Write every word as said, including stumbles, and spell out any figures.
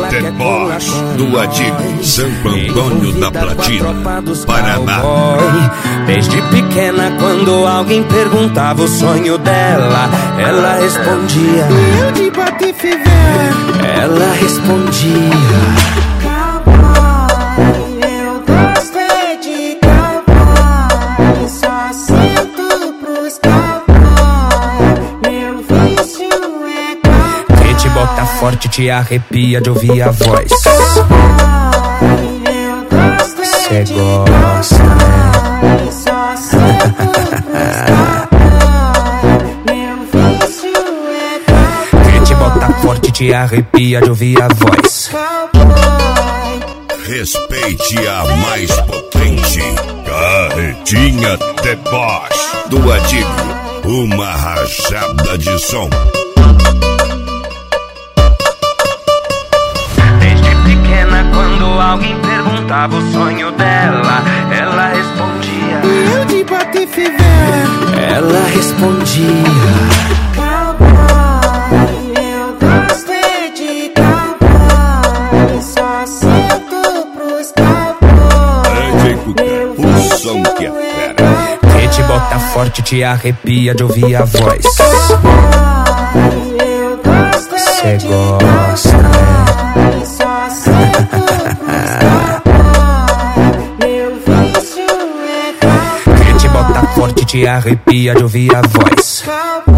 The Boss, do Adigo, Santo Antônio da Platina, Paraná. Desde pequena, quando alguém perguntava o sonho dela, ela respondia: eu de Patife velho. Ela respondia: cowboy, eu gostei de cowboy, só sinto pros cowboy, meu vício é cowboy. Que te bota forte, te arrepia de ouvir a voz. Cowboy, eu gostei Cê de gosta, cowboy, só sinto pros cowboy, meu vício é cowboy. Que te bota forte, te arrepia de ouvir a voz. Respeite a mais potente, Carretinha The Boss, do Adigo, uma rajada de som. Desde pequena, quando alguém perguntava o sonho dela, ela respondia: eu de Patife velho. Ela respondia: Cowboy, eu gostei de cowboy, só sinto pros cowboy, Adigo, o som que é fera. que te bota forte, te arrepia de ouvir a voz. Cowboy, eu gostei Cê de gosta, cowboy, só sinto pros cowboy, meu vício é cowboy. que te bota forte, te arrepia de ouvir a voz. Cowboy.